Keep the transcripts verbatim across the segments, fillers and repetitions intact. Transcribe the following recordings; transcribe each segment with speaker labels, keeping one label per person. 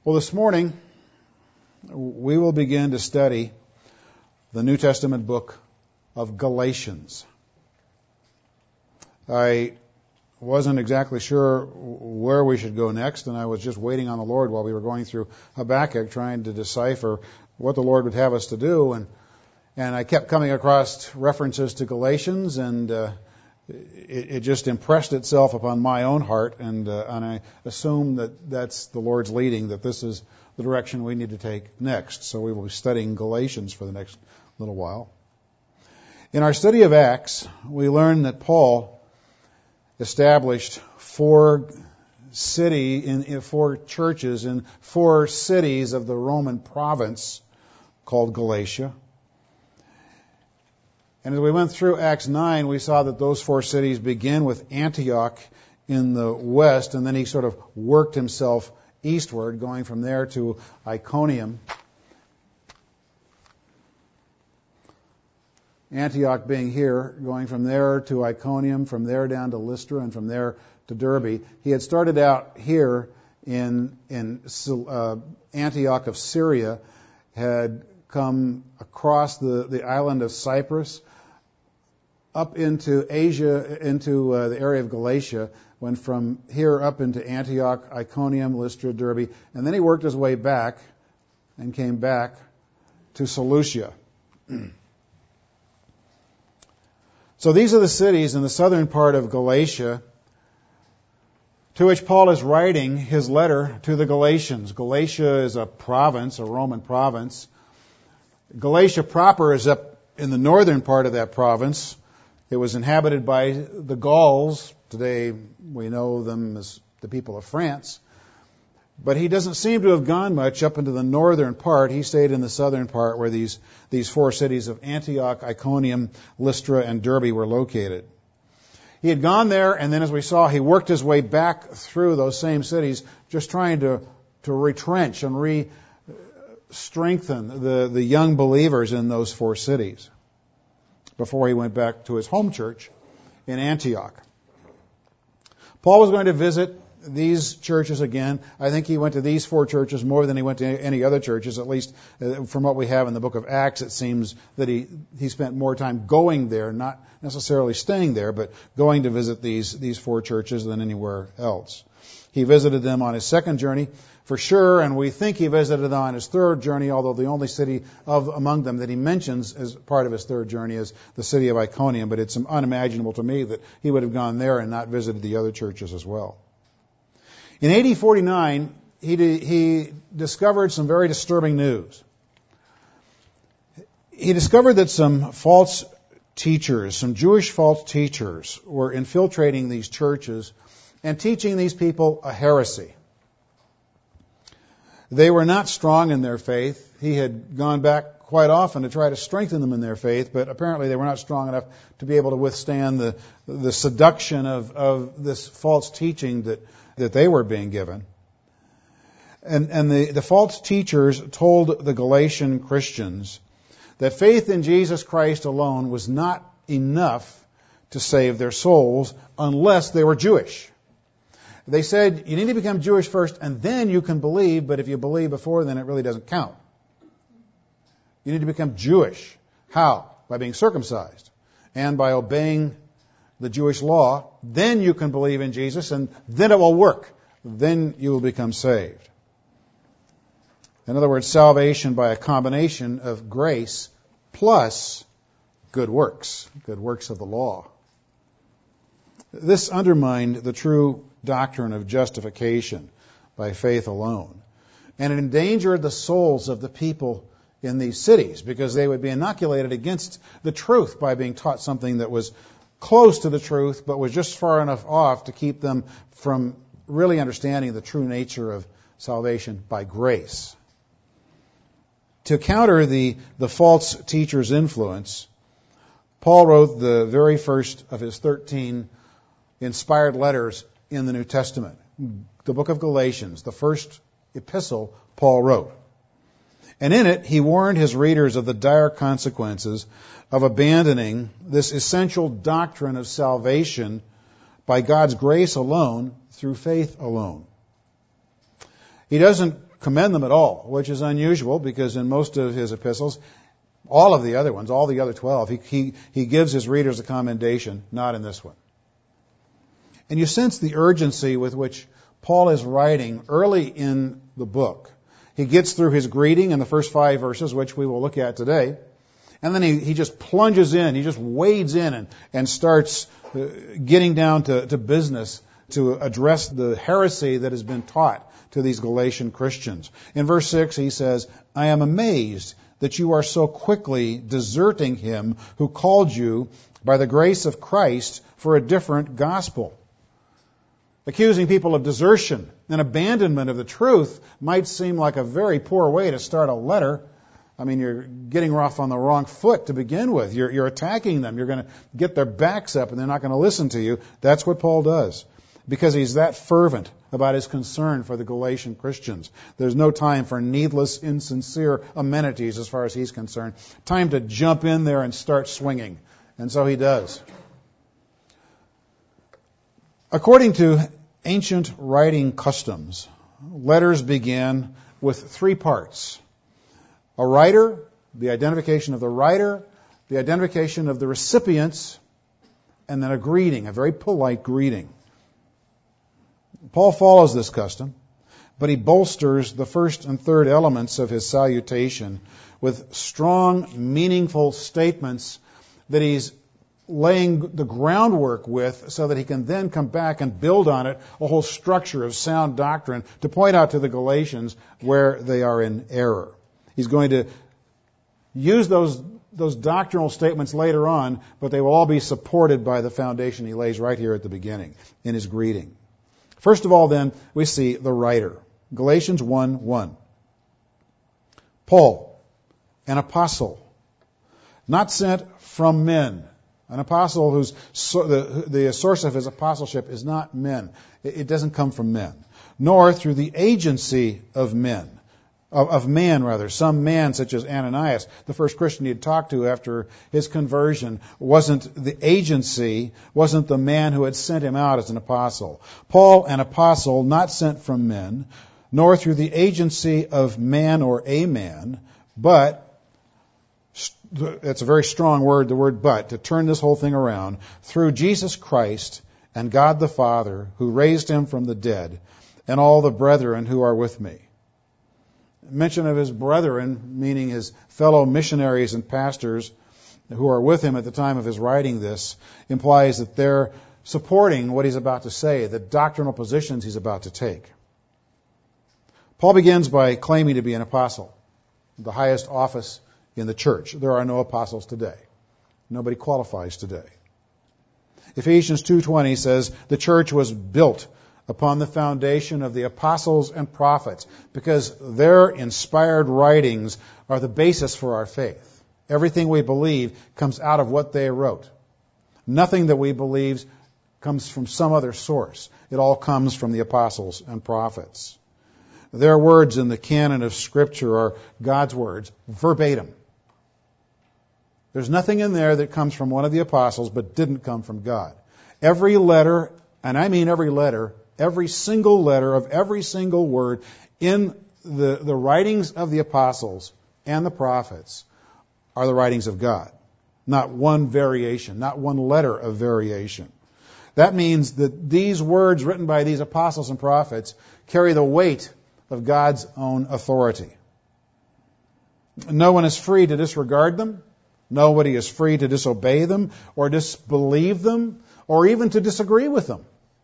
Speaker 1: Well, this morning we will begin to study the New Testament book of Galatians. I wasn't exactly sure where we should go next, and I was just waiting on the Lord while we were going through Habakkuk, trying to decipher what the Lord would have us to do. And and I kept coming across references to Galatians, and uh, it, it just impressed itself upon my own heart, and uh, and I assume that that's the Lord's leading, that this is the direction we need to take next. So we will be studying Galatians for the next little while. In our study of Acts, we learn that Paul established four city in, in four churches in four cities of the Roman province called Galatia. And as we went through Acts nine, we saw that those four cities begin with Antioch in the west, and then he sort of worked himself eastward, going from there to Iconium. Antioch being here, going from there to Iconium, from there down to Lystra, and from there to Derbe. He had started out here in in uh, Antioch of Syria, had come across the, the island of Cyprus, up into Asia, into uh, the area of Galatia, went from here up into Antioch, Iconium, Lystra, Derbe, and then he worked his way back and came back to Seleucia. So these are the cities in the southern part of Galatia to which Paul is writing his letter to the Galatians. Galatia is a province, a Roman province. Galatia proper is up in the northern part of that province. It was inhabited by the Gauls. Today we know them as the people of France. But he doesn't seem to have gone much up into the northern part. He stayed in the southern part where these, these four cities of Antioch, Iconium, Lystra, and Derbe were located. He had gone there, and then as we saw, he worked his way back through those same cities, just trying to, to retrench and re-strengthen the, the young believers in those four cities before he went back to his home church in Antioch. Paul was going to visit these churches again. I think he went to these four churches more than he went to any other churches, at least from what we have in the book of Acts. It seems that he, he spent more time going there, not necessarily staying there, but going to visit these, these four churches than anywhere else. He visited them on his second journey, for sure, and we think he visited them on his third journey, although the only city of among them that he mentions as part of his third journey is the city of Iconium, but it's unimaginable to me that he would have gone there and not visited the other churches as well. In A D forty-nine, he, he discovered some very disturbing news. He discovered that some false teachers, some Jewish false teachers, were infiltrating these churches and teaching these people a heresy. They were not strong in their faith. He had gone back quite often to try to strengthen them in their faith, but apparently they were not strong enough to be able to withstand the, the seduction of, of this false teaching that that they were being given. And, and the, the false teachers told the Galatian Christians that faith in Jesus Christ alone was not enough to save their souls unless they were Jewish. They said, you need to become Jewish first and then you can believe, but if you believe before then it really doesn't count. You need to become Jewish. How? By being circumcised and by obeying the Jewish law. Then you can believe in Jesus, and then it will work. Then you will become saved. In other words, salvation by a combination of grace plus good works, good works of the law. This undermined the true doctrine of justification by faith alone. And it endangered the souls of the people in these cities because they would be inoculated against the truth by being taught something that was close to the truth, but was just far enough off to keep them from really understanding the true nature of salvation by grace. To counter the, the false teacher's influence, Paul wrote the very first of his thirteen inspired letters in the New Testament, the book of Galatians, the first epistle Paul wrote. And in it, he warned his readers of the dire consequences of abandoning this essential doctrine of salvation by God's grace alone through faith alone. He doesn't commend them at all, which is unusual because in most of his epistles, all of the other ones, all the other twelve, he, he, he gives his readers a commendation, not in this one. And you sense the urgency with which Paul is writing early in the book. He gets through his greeting in the first five verses, which we will look at today. And then he, he just plunges in, he just wades in and, and starts uh, getting down to, to business to address the heresy that has been taught to these Galatian Christians. In verse six he says, I am amazed that you are so quickly deserting him who called you by the grace of Christ for a different gospel. Accusing people of desertion and abandonment of the truth might seem like a very poor way to start a letter. I mean, you're getting off on the wrong foot to begin with. You're, you're attacking them. You're going to get their backs up and they're not going to listen to you. That's what Paul does because he's that fervent about his concern for the Galatian Christians. There's no time for needless, insincere amenities as far as he's concerned. Time to jump in there and start swinging. And so he does. According to ancient writing customs, letters began with three parts. A writer, the identification of the writer, the identification of the recipients, and then a greeting, a very polite greeting. Paul follows this custom, but he bolsters the first and third elements of his salutation with strong, meaningful statements that he's laying the groundwork with so that he can then come back and build on it a whole structure of sound doctrine to point out to the Galatians where they are in error. He's going to use those those doctrinal statements later on, but they will all be supported by the foundation he lays right here at the beginning in his greeting. First of all, then, we see the writer. Galatians one one. Paul, an apostle, not sent from men. An apostle whose so, the, the source of his apostleship is not men. It, it doesn't come from men. Nor through the agency of men. Of, of man, rather. Some man such as Ananias, the first Christian he had talked to after his conversion, wasn't the agency, wasn't the man who had sent him out as an apostle. Paul, an apostle, not sent from men, nor through the agency of man or a man, but that's a very strong word, the word but, to turn this whole thing around, through Jesus Christ and God the Father, who raised him from the dead, and all the brethren who are with me. Mention of his brethren, meaning his fellow missionaries and pastors who are with him at the time of his writing this, implies that they're supporting what he's about to say, the doctrinal positions he's about to take. Paul begins by claiming to be an apostle, the highest office in the church. There are no apostles today. Nobody qualifies today. Ephesians two twenty says the church was built upon the foundation of the apostles and prophets because their inspired writings are the basis for our faith. Everything we believe comes out of what they wrote. Nothing that we believe comes from some other source. It all comes from the apostles and prophets. Their words in the canon of Scripture are God's words, verbatim. There's nothing in there that comes from one of the apostles but didn't come from God. Every letter, and I mean every letter, every single letter of every single word in the, the writings of the apostles and the prophets are the writings of God. Not one variation, not one letter of variation. That means that these words written by these apostles and prophets carry the weight of God's own authority. No one is free to disregard them. Nobody is free to disobey them or disbelieve them or even to disagree with them.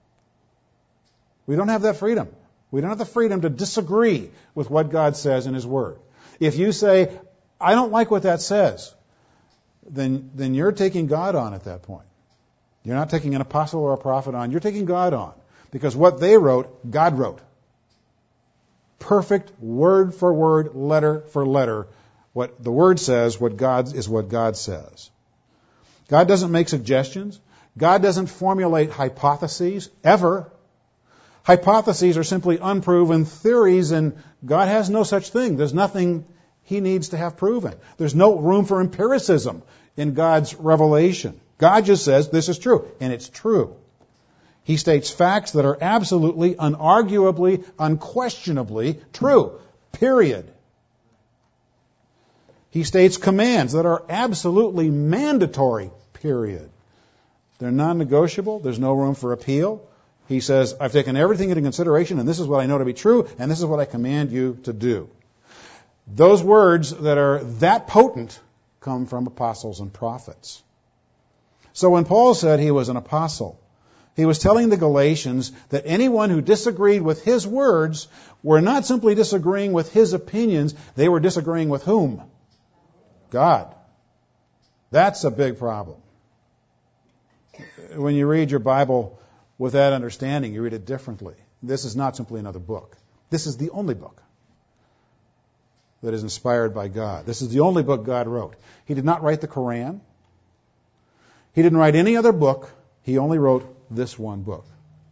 Speaker 1: We don't have that freedom. We don't have the freedom to disagree with what God says in His Word. If you say, I don't like what that says, then, then you're taking God on at that point. You're not taking an apostle or a prophet on. You're taking God on. Because what they wrote, God wrote. Perfect word for word, letter for letter. What the Word says, what God is what God says. God doesn't make suggestions. God doesn't formulate hypotheses, ever. Hypotheses are simply unproven theories, and God has no such thing. There's nothing He needs to have proven. There's no room for empiricism in God's revelation. God just says, this is true, and it's true. He states facts that are absolutely, unarguably, unquestionably true. Period. He states commands that are absolutely mandatory. Period. They're non-negotiable. There's no room for appeal. He says, I've taken everything into consideration, and this is what I know to be true, and this is what I command you to do. Those words that are that potent come from apostles and prophets. So when Paul said he was an apostle, he was telling the Galatians that anyone who disagreed with his words were not simply disagreeing with his opinions, they were disagreeing with whom? God. That's a big problem. When you read your Bible with that understanding, you read it differently. This is not simply another book. This is the only book that is inspired by God. This is the only book God wrote. He did not write the Quran. He didn't write any other book. He only wrote this one book.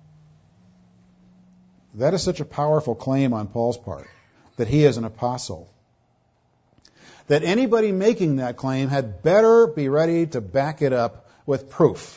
Speaker 1: That is such a powerful claim on Paul's part, that he is an apostle, that anybody making that claim had better be ready to back it up with proof.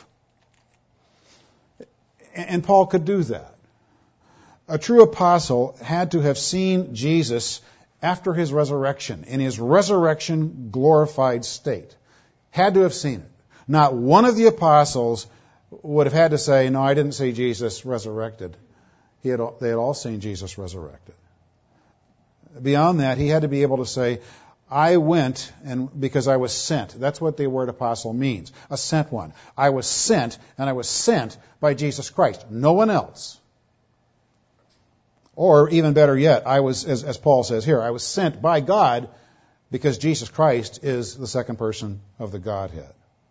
Speaker 1: And Paul could do that. A true apostle had to have seen Jesus after his resurrection, in his resurrection glorified state. Had to have seen it. Not one of the apostles would have had to say, no, I didn't see Jesus resurrected. He had, they had all seen Jesus resurrected. Beyond that, he had to be able to say, I went and because I was sent. That's what the word apostle means. A sent one. I was sent, and I was sent by Jesus Christ. No one else. Or even better yet, I was, as, as Paul says here, I was sent by God because Jesus Christ is the second person of the Godhead.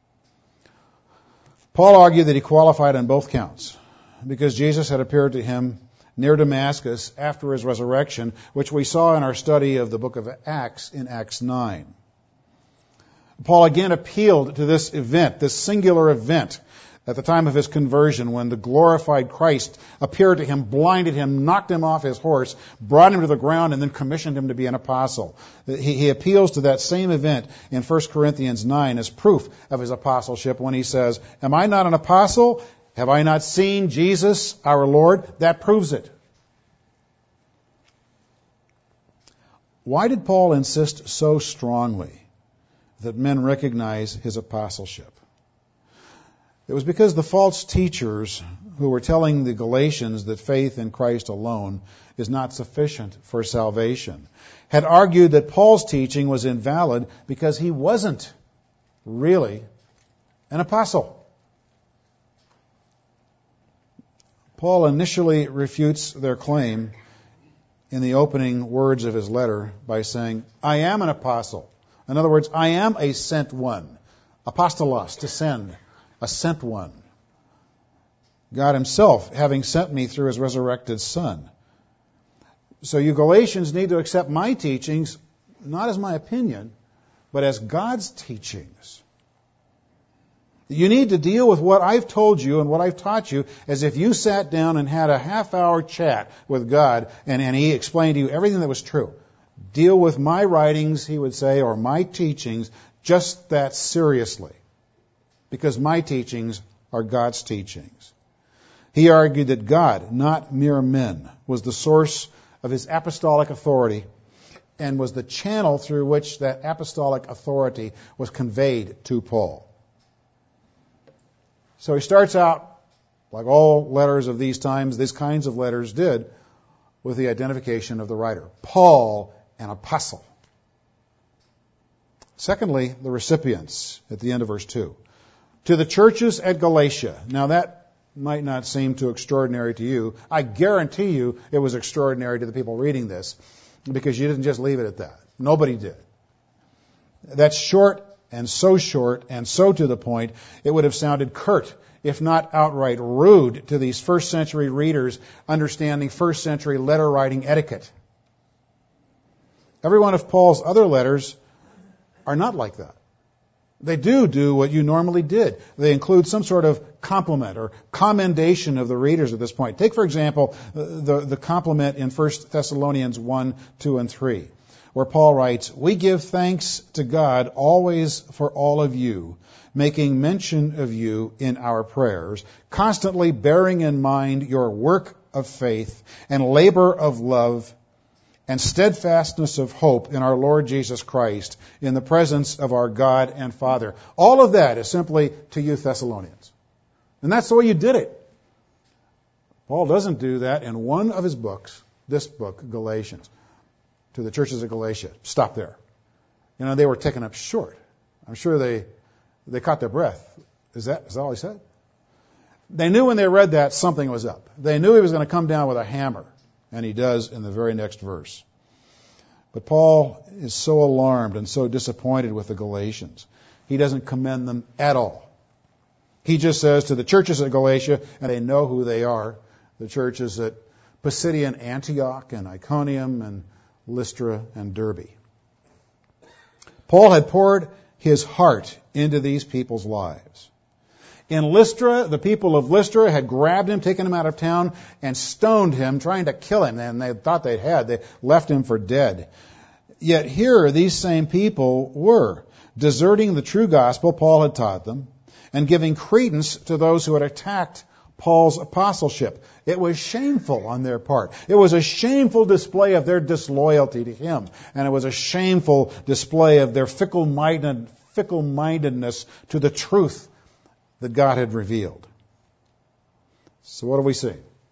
Speaker 1: Paul argued that he qualified on both counts because Jesus had appeared to him near Damascus after his resurrection, which we saw in our study of the book of Acts in Acts nine. Paul again appealed to this event, this singular event, at the time of his conversion when the glorified Christ appeared to him, blinded him, knocked him off his horse, brought him to the ground, and then commissioned him to be an apostle. He, he appeals to that same event in First Corinthians nine as proof of his apostleship when he says, am I not an apostle? Have I not seen Jesus, our Lord? That proves it. Why did Paul insist so strongly that men recognize his apostleship? It was because the false teachers who were telling the Galatians that faith in Christ alone is not sufficient for salvation had argued that Paul's teaching was invalid because he wasn't really an apostle. Paul initially refutes their claim in the opening words of his letter by saying, I am an apostle. In other words, I am a sent one. Apostolos, to send. A sent one. God himself having sent me through his resurrected Son. So you Galatians need to accept my teachings, not as my opinion, but as God's teachings. You need to deal with what I've told you and what I've taught you as if you sat down and had a half-hour chat with God and, and he explained to you everything that was true. Deal with my writings, he would say, or my teachings, just that seriously. Because my teachings are God's teachings. He argued that God, not mere men, was the source of his apostolic authority and was the channel through which that apostolic authority was conveyed to Paul. So he starts out, like all letters of these times, these kinds of letters did, with the identification of the writer. Paul, an apostle. Secondly, the recipients at the end of verse two. To the churches at Galatia. Now that might not seem too extraordinary to you. I guarantee you it was extraordinary to the people reading this because you didn't just leave it at that. Nobody did. That's short and so short and so to the point, it would have sounded curt, if not outright rude, to these first century readers understanding first century letter writing etiquette. Every one of Paul's other letters are not like that. They do do what you normally did. They include some sort of compliment or commendation of the readers at this point. Take, for example, the, the compliment in First Thessalonians one, two, and three, where Paul writes, "We give thanks to God always for all of you, making mention of you in our prayers, constantly bearing in mind your work of faith and labor of love and steadfastness of hope in our Lord Jesus Christ, in the presence of our God and Father." All of that is simply to you Thessalonians. And that's the way you did it. Paul doesn't do that in one of his books, this book, Galatians, to the churches of Galatia. Stop there. You know, they were taken up short. I'm sure they they caught their breath. Is that, is that all he said? They knew when they read that something was up. They knew he was going to come down with a hammer. And he does in the very next verse. But Paul is so alarmed and so disappointed with the Galatians. He doesn't commend them at all. He just says to the churches at Galatia, and they know who they are, the churches at Pisidian Antioch and Iconium and Lystra and Derbe. Paul had poured his heart into these people's lives. In Lystra, the people of Lystra had grabbed him, taken him out of town, and stoned him, trying to kill him. And they thought they had. They left him for dead. Yet here, these same people were deserting the true gospel Paul had taught them and giving credence to those who had attacked Paul's apostleship. It was shameful on their part. It was a shameful display of their disloyalty to him. And it was a shameful display of their fickle-minded, fickle-mindedness to the truth that God had revealed. So what do we see?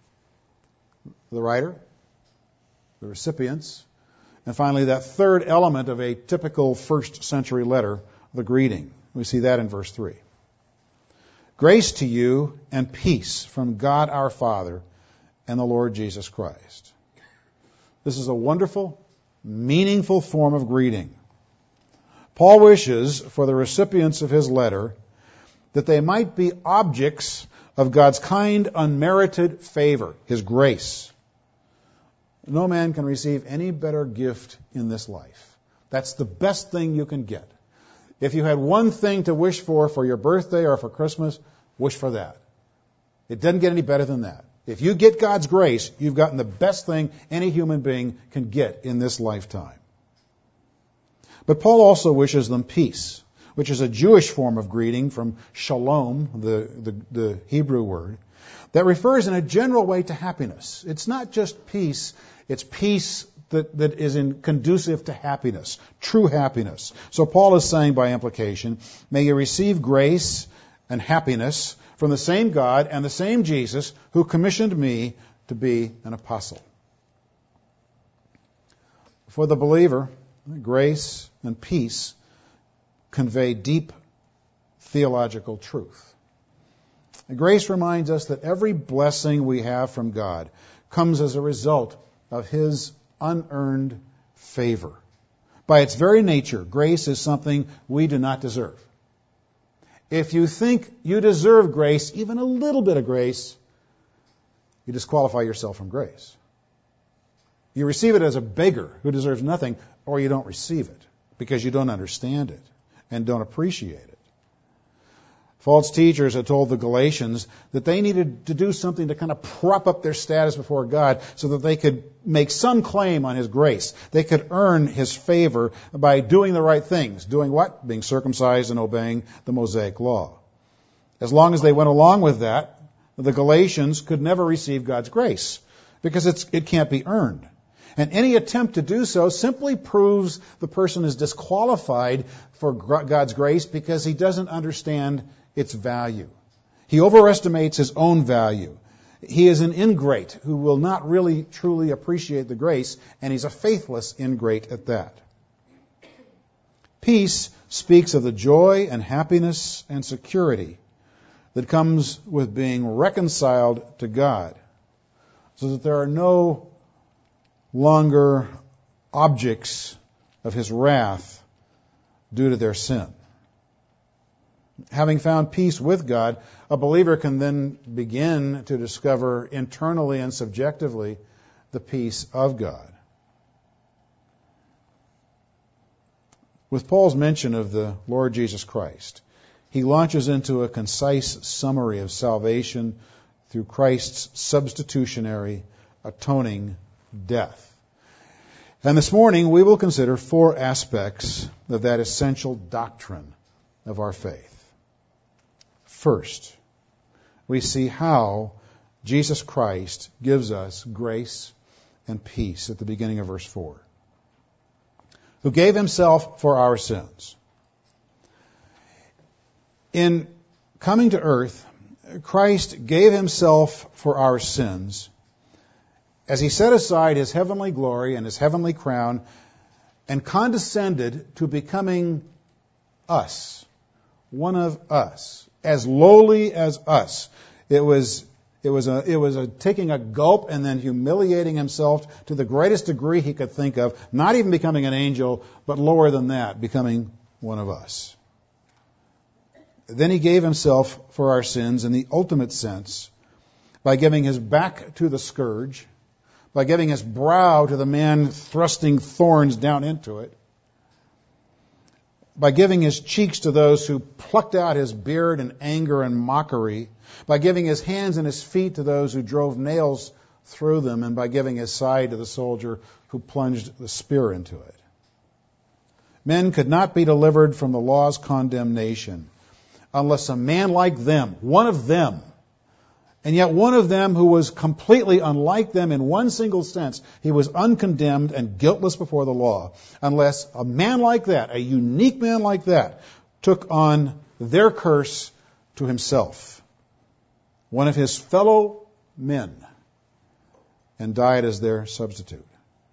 Speaker 1: The writer, the recipients, and finally that third element of a typical first century letter, the greeting. We see that in verse three. Grace to you and peace from God our Father and the Lord Jesus Christ. This is a wonderful, meaningful form of greeting. Paul wishes for the recipients of his letter that they might be objects of God's kind, unmerited favor, His grace. No man can receive any better gift in this life. That's the best thing you can get. If you had one thing to wish for for your birthday or for Christmas, wish for that. It doesn't get any better than that. If you get God's grace, you've gotten the best thing any human being can get in this lifetime. But Paul also wishes them peace, which is a Jewish form of greeting from shalom, the, the, the Hebrew word, that refers in a general way to happiness. It's not just peace, it's peace that, that is in conducive to happiness, true happiness. So Paul is saying by implication, may you receive grace and happiness from the same God and the same Jesus who commissioned me to be an apostle. For the believer, grace and peace convey deep theological truth. Grace reminds us that every blessing we have from God comes as a result of His unearned favor. By its very nature, grace is something we do not deserve. If you think you deserve grace, even a little bit of grace, you disqualify yourself from grace. You receive it as a beggar who deserves nothing, or you don't receive it because you don't understand it and don't appreciate it. False teachers had told the Galatians that they needed to do something to kind of prop up their status before God so that they could make some claim on His grace. They could earn His favor by doing the right things. Doing what? Being circumcised and obeying the Mosaic law. As long as they went along with that, the Galatians could never receive God's grace because it's, it can't be earned. And any attempt to do so simply proves the person is disqualified for God's grace because he doesn't understand its value. He overestimates his own value. He is an ingrate who will not really truly appreciate the grace, and he's a faithless ingrate at that. Peace speaks of the joy and happiness and security that comes with being reconciled to God, so that there are no longer objects of His wrath due to their sin. Having found peace with God, a believer can then begin to discover internally and subjectively the peace of God. With Paul's mention of the Lord Jesus Christ, he launches into a concise summary of salvation through Christ's substitutionary, atoning death. And this morning we will consider four aspects of that essential doctrine of our faith. First, we see how Jesus Christ gives us grace and peace at the beginning of verse four. Who gave himself for our sins. In coming to earth, Christ gave himself for our sins as he set aside his heavenly glory and his heavenly crown and condescended to becoming us, one of us, as lowly as us. It was It was a, it was a taking a gulp and then humiliating himself to the greatest degree he could think of, not even becoming an angel, but lower than that, becoming one of us. Then he gave himself for our sins in the ultimate sense by giving his back to the scourge, by giving his brow to the man thrusting thorns down into it, by giving his cheeks to those who plucked out his beard in anger and mockery, by giving his hands and his feet to those who drove nails through them, and by giving his side to the soldier who plunged the spear into it. Men could not be delivered from the law's condemnation unless a man like them, one of them, and yet one of them who was completely unlike them in one single sense, he was uncondemned and guiltless before the law, unless a man like that, a unique man like that, took on their curse to himself, one of his fellow men, and died as their substitute.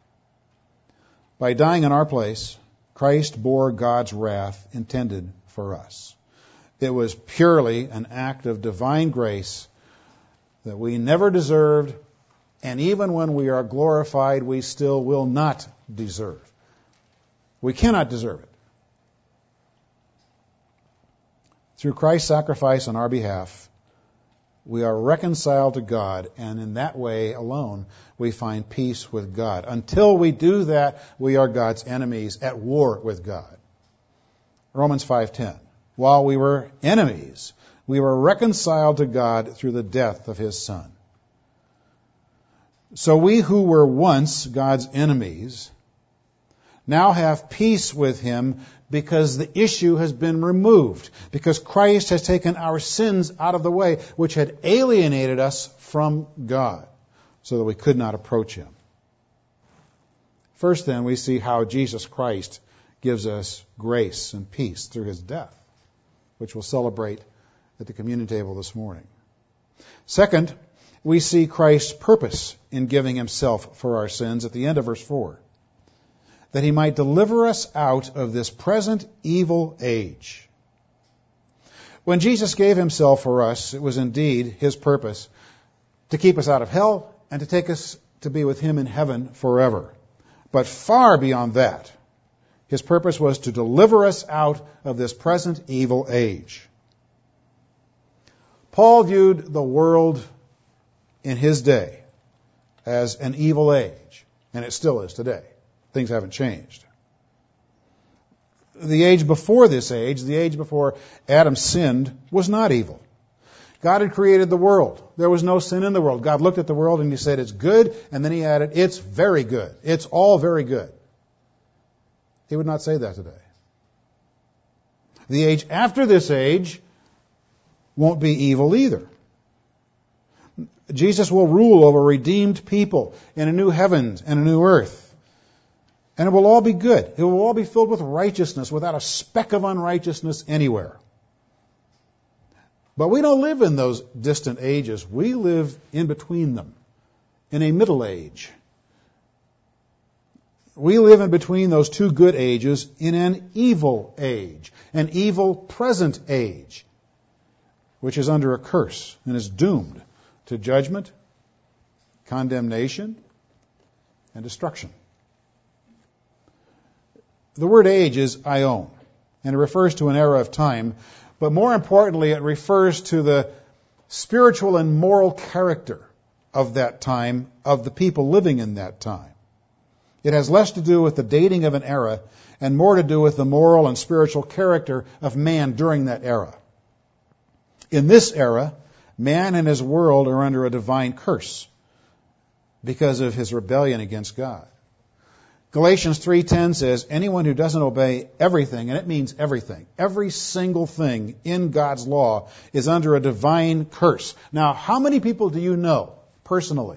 Speaker 1: By dying in our place, Christ bore God's wrath intended for us. It was purely an act of divine grace that we never deserved, and even when we are glorified, we still will not deserve. We cannot deserve it. Through Christ's sacrifice on our behalf, we are reconciled to God, and in that way alone, we find peace with God. Until we do that, we are God's enemies at war with God. Romans five ten. While we were enemies, we were reconciled to God through the death of his Son. So we who were once God's enemies now have peace with him because the issue has been removed, because Christ has taken our sins out of the way, which had alienated us from God, so that we could not approach him. First, then, we see how Jesus Christ gives us grace and peace through his death, which we'll celebrate at the communion table this morning. Second, we see Christ's purpose in giving himself for our sins at the end of verse four, that he might deliver us out of this present evil age. When Jesus gave himself for us, it was indeed his purpose to keep us out of hell and to take us to be with him in heaven forever. But far beyond that, his purpose was to deliver us out of this present evil age. Paul viewed the world in his day as an evil age, and it still is today. Things haven't changed. The age before this age, the age before Adam sinned, was not evil. God had created the world. There was no sin in the world. God looked at the world and he said, it's good, and then he added, it's very good. It's all very good. He would not say that today. The age after this age won't be evil either. Jesus will rule over redeemed people in a new heavens and a new earth. And it will all be good. It will all be filled with righteousness, without a speck of unrighteousness anywhere. But we don't live in those distant ages. We live in between them, in a middle age. We live in between those two good ages in an evil age, an evil present age, which is under a curse and is doomed to judgment, condemnation, and destruction. The word age is aion, and it refers to an era of time, but more importantly, it refers to the spiritual and moral character of that time, of the people living in that time. It has less to do with the dating of an era and more to do with the moral and spiritual character of man during that era. In this era, man and his world are under a divine curse because of his rebellion against God. Galatians three ten says, anyone who doesn't obey everything, and it means everything, every single thing in God's law is under a divine curse. Now, how many people do you know, personally,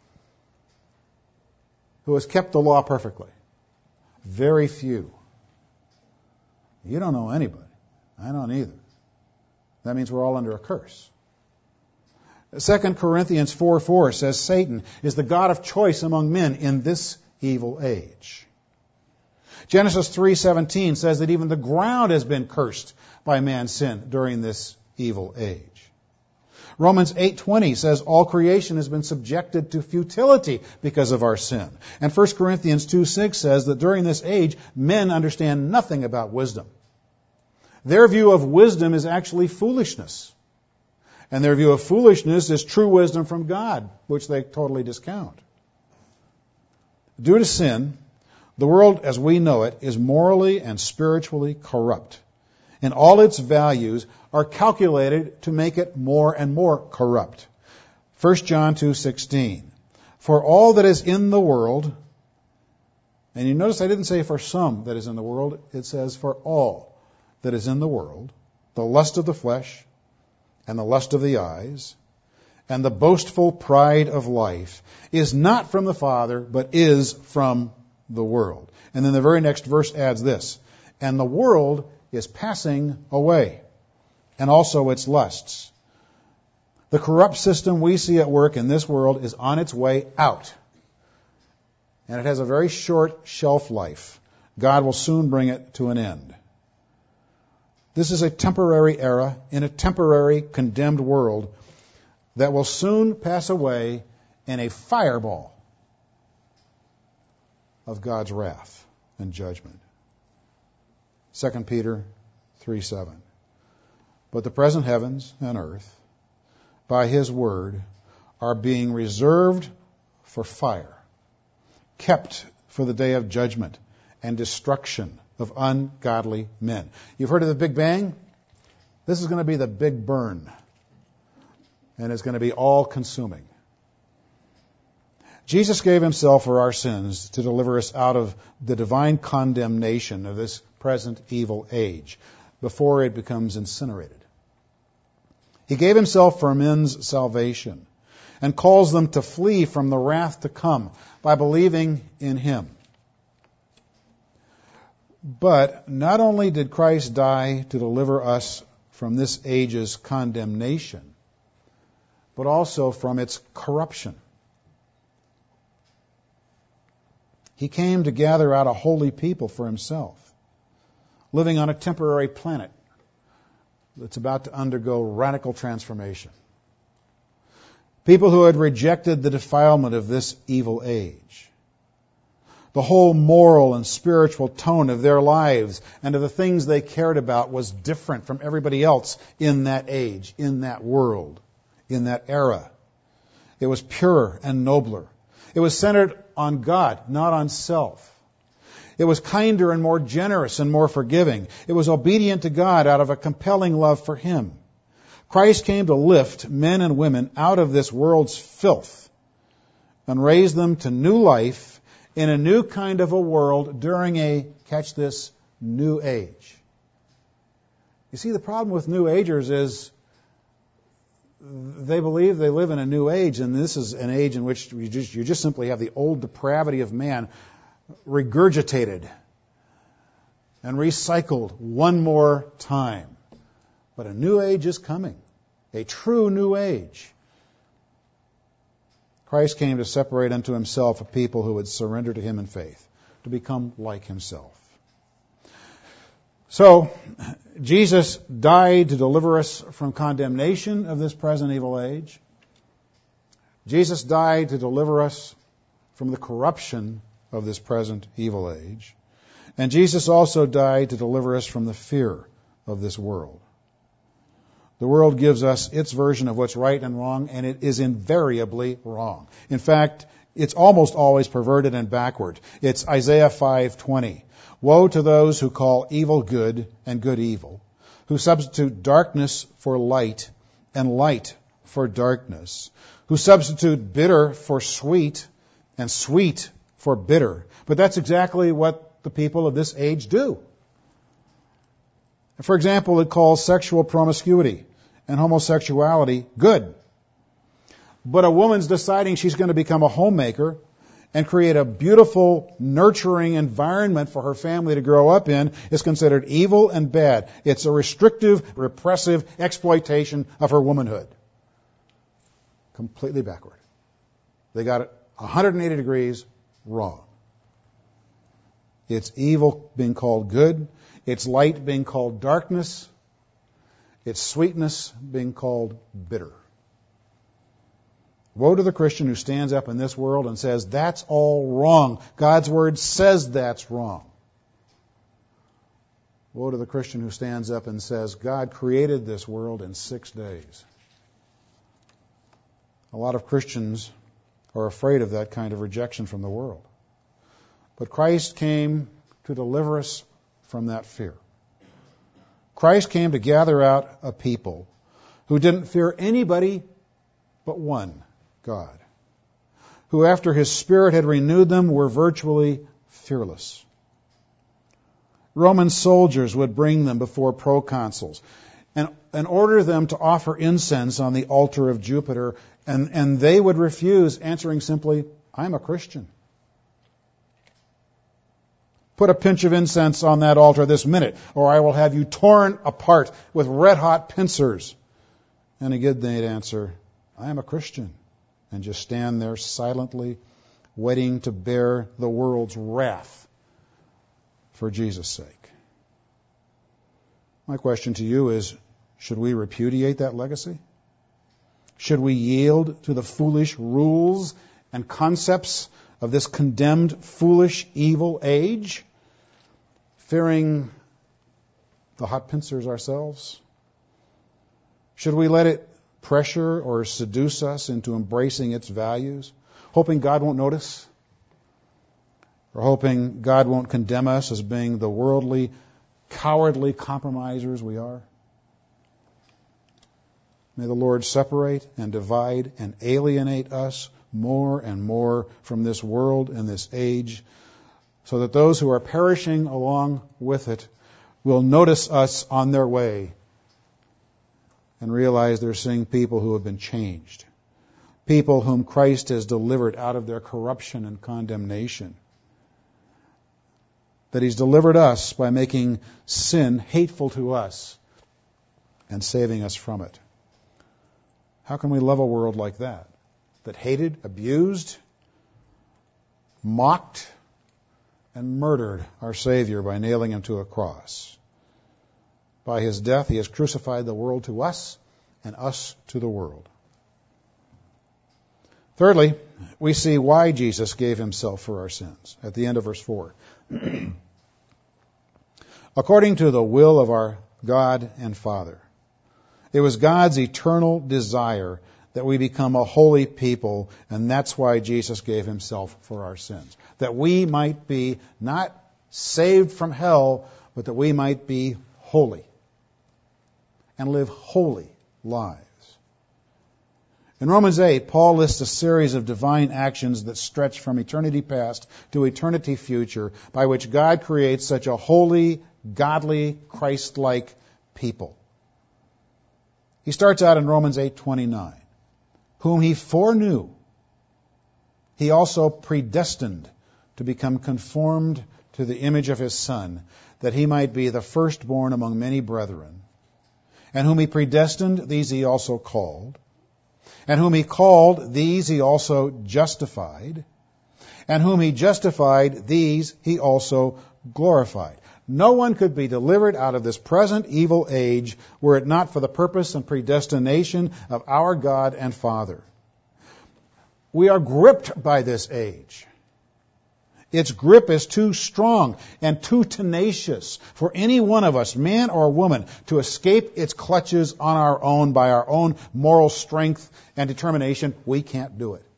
Speaker 1: who has kept the law perfectly? Very few. You don't know anybody. I don't either. That means we're all under a curse. Second Corinthians four four says Satan is the god of choice among men in this evil age. Genesis three seventeen says that even the ground has been cursed by man's sin during this evil age. Romans eight twenty says all creation has been subjected to futility because of our sin. And First Corinthians two six says that during this age, men understand nothing about wisdom. Their view of wisdom is actually foolishness. And their view of foolishness is true wisdom from God, which they totally discount. Due to sin, the world as we know it is morally and spiritually corrupt. And all its values are calculated to make it more and more corrupt. First John two sixteen. For all that is in the world, and you notice I didn't say for some that is in the world, it says for all that is in the world, the lust of the flesh, and the lust of the eyes, and the boastful pride of life is not from the Father, but is from the world. And then the very next verse adds this, and the world is passing away, and also its lusts. The corrupt system we see at work in this world is on its way out. And it has a very short shelf life. God will soon bring it to an end. This is a temporary era in a temporary condemned world that will soon pass away in a fireball of God's wrath and judgment. Second Peter three seven. But the present heavens and earth, by His word, are being reserved for fire, kept for the day of judgment and destruction of ungodly men. You've heard of the Big Bang? This is going to be the big burn. And it's going to be all-consuming. Jesus gave Himself for our sins to deliver us out of the divine condemnation of this present evil age before it becomes incinerated. He gave Himself for men's salvation and calls them to flee from the wrath to come by believing in Him. But not only did Christ die to deliver us from this age's condemnation, but also from its corruption. He came to gather out a holy people for Himself, living on a temporary planet that's about to undergo radical transformation. People who had rejected the defilement of this evil age. The whole moral and spiritual tone of their lives and of the things they cared about was different from everybody else in that age, in that world, in that era. It was purer and nobler. It was centered on God, not on self. It was kinder and more generous and more forgiving. It was obedient to God out of a compelling love for Him. Christ came to lift men and women out of this world's filth and raise them to new life in a new kind of a world during a, catch this, new age. You see, the problem with New Agers is they believe they live in a new age, and this is an age in which you just, you just simply have the old depravity of man regurgitated and recycled one more time. But a new age is coming, a true new age. Christ came to separate unto Himself a people who would surrender to Him in faith, to become like Himself. So, Jesus died to deliver us from condemnation of this present evil age. Jesus died to deliver us from the corruption of this present evil age. And Jesus also died to deliver us from the fear of this world. The world gives us its version of what's right and wrong, and it is invariably wrong. In fact, it's almost always perverted and backward. It's Isaiah five twenty. Woe to those who call evil good and good evil, who substitute darkness for light and light for darkness, who substitute bitter for sweet and sweet for bitter. But that's exactly what the people of this age do. For example, it calls sexual promiscuity and homosexuality good. But a woman's deciding she's going to become a homemaker and create a beautiful, nurturing environment for her family to grow up in is considered evil and bad. It's a restrictive, repressive exploitation of her womanhood. Completely backward. They got it one hundred eighty degrees wrong. It's evil being called good. It's light being called darkness. It's sweetness being called bitter. Woe to the Christian who stands up in this world and says, that's all wrong. God's Word says that's wrong. Woe to the Christian who stands up and says, God created this world in six days. A lot of Christians are afraid of that kind of rejection from the world. But Christ came to deliver us from that fear. Christ came to gather out a people who didn't fear anybody but one, God, who after His Spirit had renewed them were virtually fearless. Roman soldiers would bring them before proconsuls and, and order them to offer incense on the altar of Jupiter, and, and they would refuse, answering simply, I'm a Christian. Put a pinch of incense on that altar this minute, or I will have you torn apart with red-hot pincers. And again they'd answer, I am a Christian, and just stand there silently, waiting to bear the world's wrath for Jesus' sake. My question to you is, should we repudiate that legacy? Should we yield to the foolish rules and concepts of this condemned, foolish, evil age, fearing the hot pincers ourselves? Should we let it pressure or seduce us into embracing its values, hoping God won't notice, or hoping God won't condemn us as being the worldly, cowardly compromisers we are? May the Lord separate and divide and alienate us more and more from this world and this age, so that those who are perishing along with it will notice us on their way and realize they're seeing people who have been changed, people whom Christ has delivered out of their corruption and condemnation, that He's delivered us by making sin hateful to us and saving us from it. How can we love a world like that, that hated, abused, mocked, and murdered our Savior by nailing Him to a cross? By His death, He has crucified the world to us and us to the world. Thirdly, we see why Jesus gave Himself for our sins at the end of verse four. According to the will of our God and Father. It was God's eternal desire that we become a holy people, and that's why Jesus gave Himself for our sins. That we might be not saved from hell, but that we might be holy and live holy lives. In Romans eight, Paul lists a series of divine actions that stretch from eternity past to eternity future, by which God creates such a holy, godly, Christ-like people. He starts out in Romans eight twenty-nine. Whom He foreknew, He also predestined to become conformed to the image of His Son, that He might be the firstborn among many brethren. And whom He predestined, these He also called. And whom He called, these He also justified. And whom He justified, these He also glorified. No one could be delivered out of this present evil age were it not for the purpose and predestination of our God and Father. We are gripped by this age. Its grip is too strong and too tenacious for any one of us, man or woman, to escape its clutches on our own by our own moral strength and determination. We can't do it.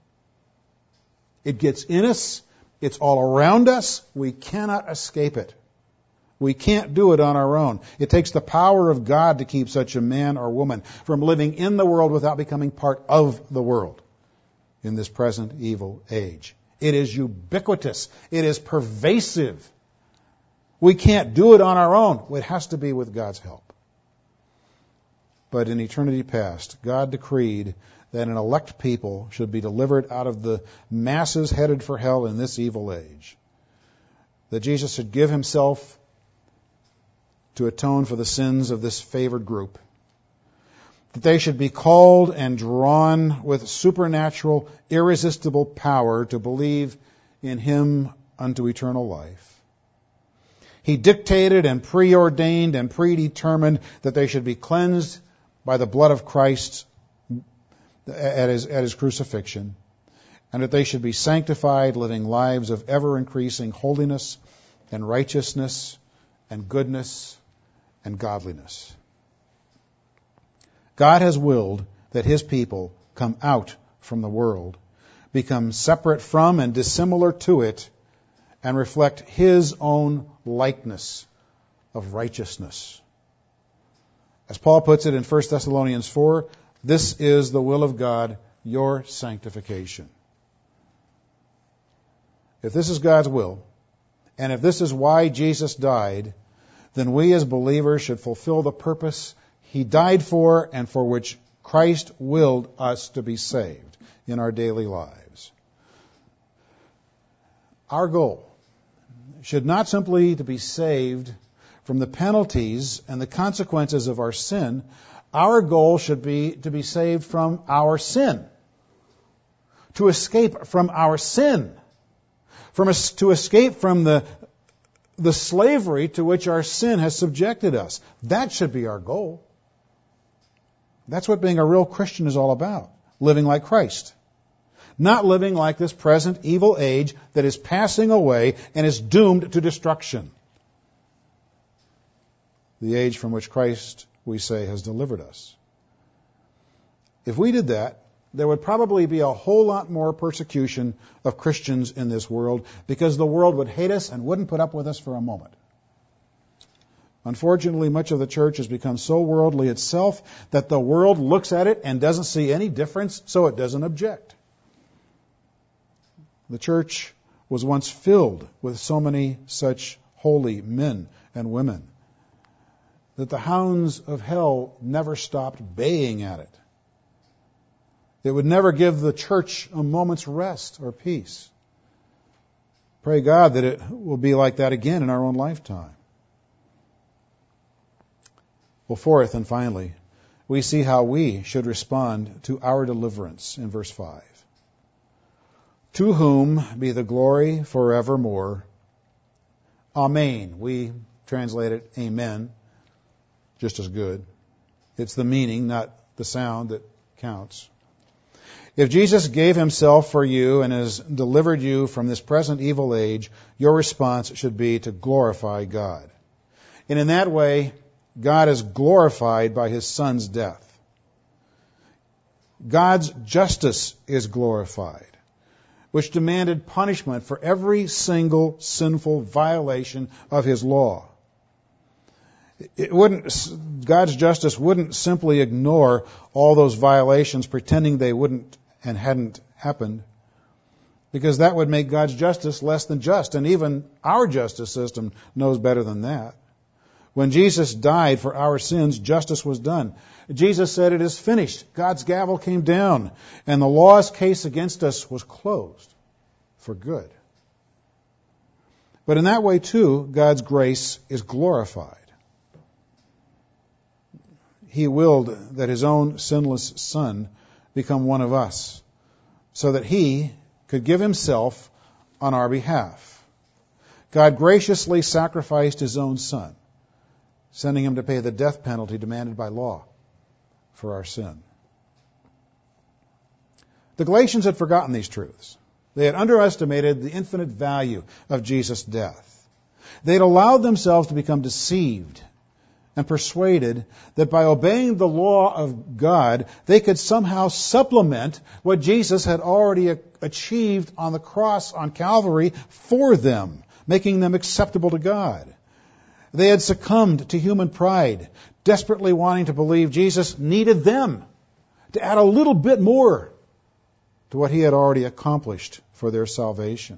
Speaker 1: It gets in us. It's all around us. We cannot escape it. We can't do it on our own. It takes the power of God to keep such a man or woman from living in the world without becoming part of the world in this present evil age. It is ubiquitous. It is pervasive. We can't do it on our own. It has to be with God's help. But in eternity past, God decreed that an elect people should be delivered out of the masses headed for hell in this evil age. That Jesus should give himself to atone for the sins of this favored group. That they should be called and drawn with supernatural, irresistible power to believe in him unto eternal life. He dictated and preordained and predetermined that they should be cleansed by the blood of Christ at his, at his crucifixion, and that they should be sanctified, living lives of ever-increasing holiness and righteousness and goodness and godliness. God has willed that his people come out from the world, become separate from and dissimilar to it, and reflect his own likeness of righteousness. As Paul puts it in First Thessalonians four, this is the will of God, your sanctification. If this is God's will, and if this is why Jesus died, then we as believers should fulfill the purpose he died for and for which Christ willed us to be saved in our daily lives. Our goal should not simply to be saved from the penalties and the consequences of our sin. Our goal should be to be saved from our sin, to escape from our sin, from us, to escape from the, the slavery to which our sin has subjected us. That should be our goal. That's what being a real Christian is all about, living like Christ. Not living like this present evil age that is passing away and is doomed to destruction. The age from which Christ, we say, has delivered us. If we did that, there would probably be a whole lot more persecution of Christians in this world because the world would hate us and wouldn't put up with us for a moment. Unfortunately, much of the church has become so worldly itself that the world looks at it and doesn't see any difference, so it doesn't object. The church was once filled with so many such holy men and women that the hounds of hell never stopped baying at it. It would never give the church a moment's rest or peace. Pray God that it will be like that again in our own lifetime. Well, fourth and finally, we see how we should respond to our deliverance in verse five. To whom be the glory forevermore. Amen. We translate it amen, just as good. It's the meaning, not the sound, that counts. If Jesus gave himself for you and has delivered you from this present evil age, your response should be to glorify God. And in that way, God is glorified by his Son's death. God's justice is glorified, which demanded punishment for every single sinful violation of his law. It wouldn't, God's justice wouldn't simply ignore all those violations, pretending they wouldn't and hadn't happened, because that would make God's justice less than just, and even our justice system knows better than that. When Jesus died for our sins, justice was done. Jesus said, "It is finished." God's gavel came down, and the law's case against us was closed for good. But in that way, too, God's grace is glorified. He willed that his own sinless Son become one of us, so that he could give himself on our behalf. God graciously sacrificed his own Son, sending him to pay the death penalty demanded by law for our sin. The Galatians had forgotten these truths. They had underestimated the infinite value of Jesus' death. They had allowed themselves to become deceived and persuaded that by obeying the law of God, they could somehow supplement what Jesus had already achieved on the cross on Calvary for them, making them acceptable to God. They had succumbed to human pride, desperately wanting to believe Jesus needed them to add a little bit more to what he had already accomplished for their salvation.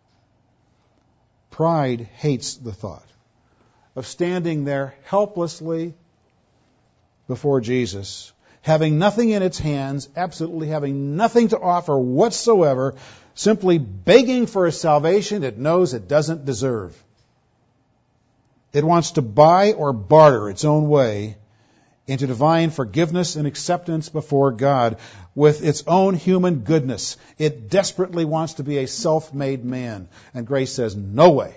Speaker 1: Pride hates the thought of standing there helplessly before Jesus, having nothing in its hands, absolutely having nothing to offer whatsoever, simply begging for a salvation it knows it doesn't deserve. It wants to buy or barter its own way into divine forgiveness and acceptance before God with its own human goodness. It desperately wants to be a self-made man. And grace says, no way.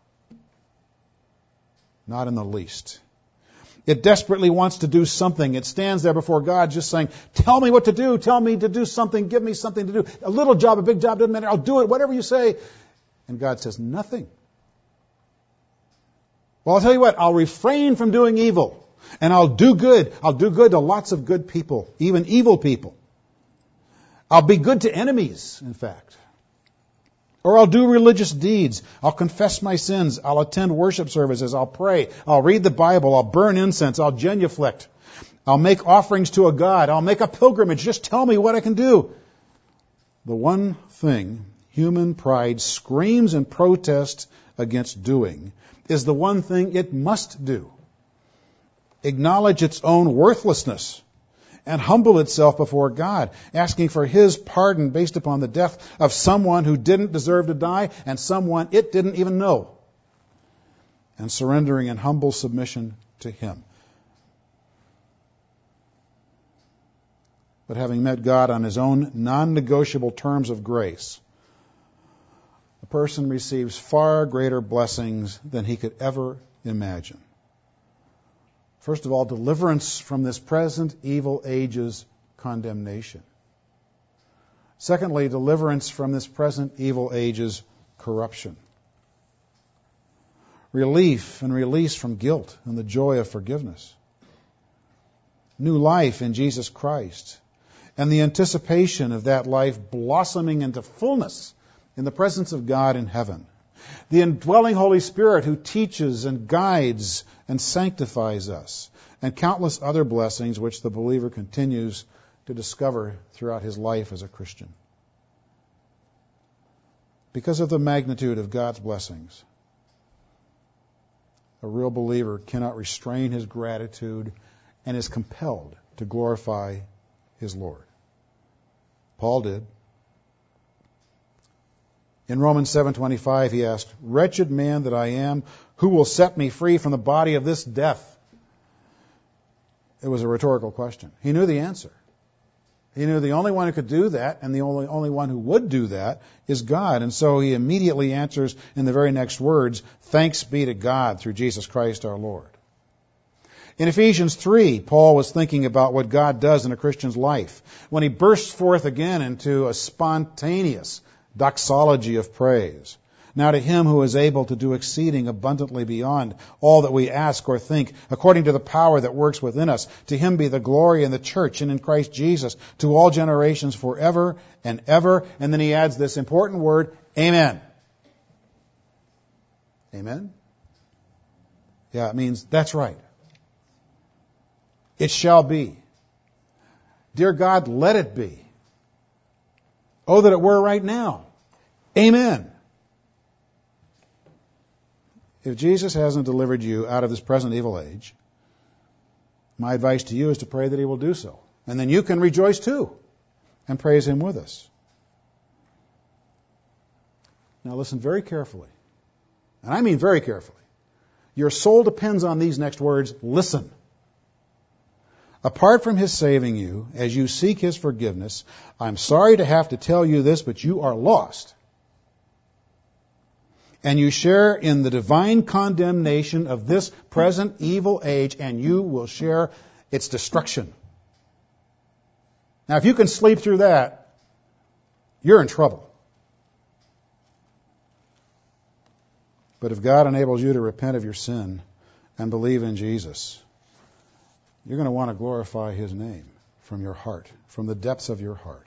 Speaker 1: Not in the least. It desperately wants to do something. It stands there before God just saying, tell me what to do. Tell me to do something. Give me something to do. A little job, a big job, doesn't matter. I'll do it, whatever you say. And God says, nothing. Well, I'll tell you what, I'll refrain from doing evil. And I'll do good. I'll do good to lots of good people, even evil people. I'll be good to enemies, in fact. Or I'll do religious deeds. I'll confess my sins. I'll attend worship services. I'll pray. I'll read the Bible. I'll burn incense. I'll genuflect. I'll make offerings to a god. I'll make a pilgrimage. Just tell me what I can do. The one thing human pride screams in protest against doing is the one thing it must do. Acknowledge its own worthlessness and humble itself before God, asking for His pardon based upon the death of someone who didn't deserve to die and someone it didn't even know, and surrendering in humble submission to Him. But having met God on His own non-negotiable terms of grace, a person receives far greater blessings than he could ever imagine. First of all, deliverance from this present evil age's condemnation. Secondly, deliverance from this present evil age's corruption. Relief and release from guilt and the joy of forgiveness. New life in Jesus Christ. And the anticipation of that life blossoming into fullness in the presence of God in heaven. The indwelling Holy Spirit who teaches and guides and sanctifies us, and countless other blessings which the believer continues to discover throughout his life as a Christian. Because of the magnitude of God's blessings, a real believer cannot restrain his gratitude and is compelled to glorify his Lord. Paul did. In Romans seven twenty-five, he asked, "Wretched man that I am, who will set me free from the body of this death?" It was a rhetorical question. He knew the answer. He knew the only one who could do that, and the only, only one who would do that, is God. And so he immediately answers in the very next words, "Thanks be to God through Jesus Christ our Lord." In Ephesians three, Paul was thinking about what God does in a Christian's life when he bursts forth again into a spontaneous doxology of praise. Now to Him who is able to do exceeding abundantly beyond all that we ask or think, according to the power that works within us, to Him be the glory in the church and in Christ Jesus, to all generations forever and ever. And then he adds this important word, Amen. Amen? Yeah, it means that's right. It shall be. Dear God, let it be. Oh, that it were right now. Amen. If Jesus hasn't delivered you out of this present evil age, my advice to you is to pray that He will do so. And then you can rejoice too and praise Him with us. Now listen very carefully. And I mean very carefully. Your soul depends on these next words. Listen. Apart from His saving you, as you seek His forgiveness, I'm sorry to have to tell you this, but you are lost. And you share in the divine condemnation of this present evil age, and you will share its destruction. Now, if you can sleep through that, you're in trouble. But if God enables you to repent of your sin and believe in Jesus, you're going to want to glorify His name from your heart, from the depths of your heart.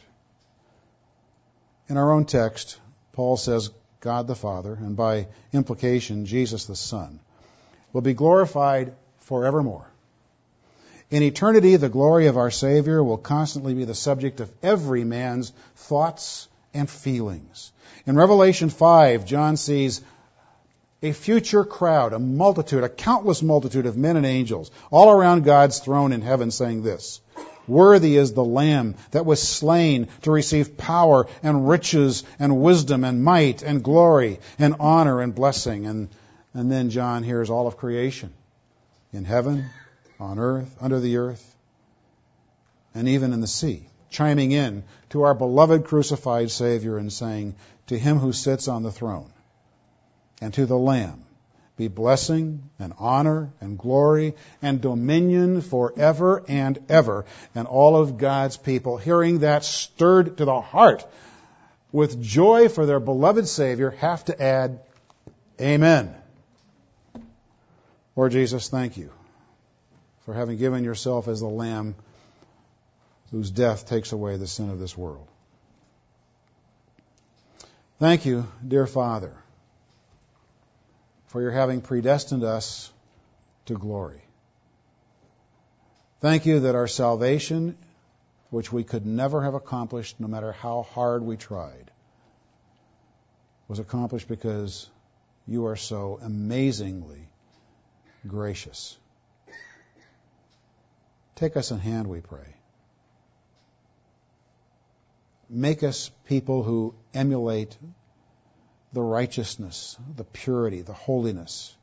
Speaker 1: In our own text, Paul says God the Father, and by implication, Jesus the Son, will be glorified forevermore In eternity, the glory of our Savior will constantly be the subject of every man's thoughts and feelings. In Revelation five, John sees a future crowd, a multitude, a countless multitude of men and angels, all around God's throne in heaven saying this: "Worthy is the Lamb that was slain to receive power and riches and wisdom and might and glory and honor and blessing." And, and then John hears all of creation in heaven, on earth, under the earth, and even in the sea, chiming in to our beloved crucified Savior and saying, "To him who sits on the throne and to the Lamb be blessing and honor and glory and dominion forever and ever." And all of God's people, hearing that, stirred to the heart with joy for their beloved Savior, have to add, "Amen." Lord Jesus, thank you for having given yourself as the Lamb whose death takes away the sin of this world. Thank you, dear Father, for your having predestined us to glory. Thank you that our salvation, which we could never have accomplished no matter how hard we tried, was accomplished because you are so amazingly gracious. Take us in hand, we pray. Make us people who emulate the righteousness, the purity, the holiness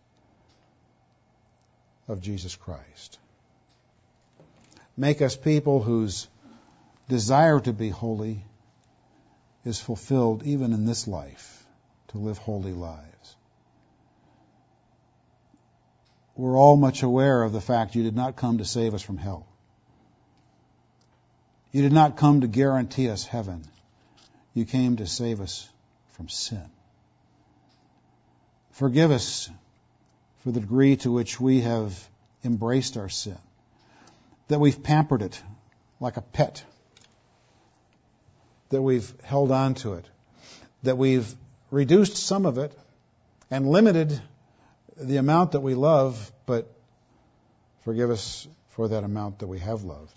Speaker 1: of Jesus Christ. Make us people whose desire to be holy is fulfilled even in this life, to live holy lives. We're all much aware of the fact you did not come to save us from hell. You did not come to guarantee us heaven. You came to save us from sin. Forgive us for the degree to which we have embraced our sin, that we've pampered it like a pet, that we've held on to it, that we've reduced some of it and limited the amount that we love, but forgive us for that amount that we have loved.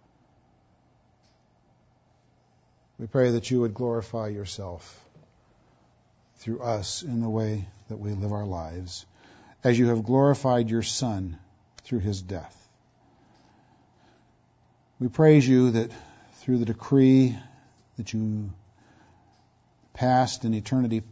Speaker 1: We pray that you would glorify yourself through us in the way that we live our lives, as you have glorified your Son through his death. We praise you that through the decree that you passed in eternity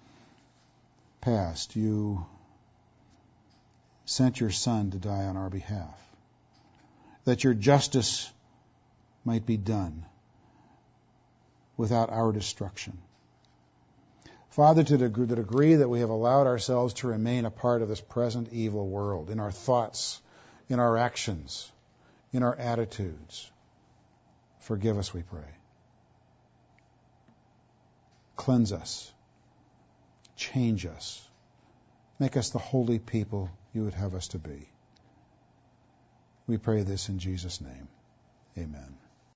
Speaker 1: past, you sent your Son to die on our behalf, that your justice might be done without our destruction. Father, to the degree that we have allowed ourselves to remain a part of this present evil world, in our thoughts, in our actions, in our attitudes, forgive us, we pray. Cleanse us. Change us. Make us the holy people you would have us to be. We pray this in Jesus' name. Amen.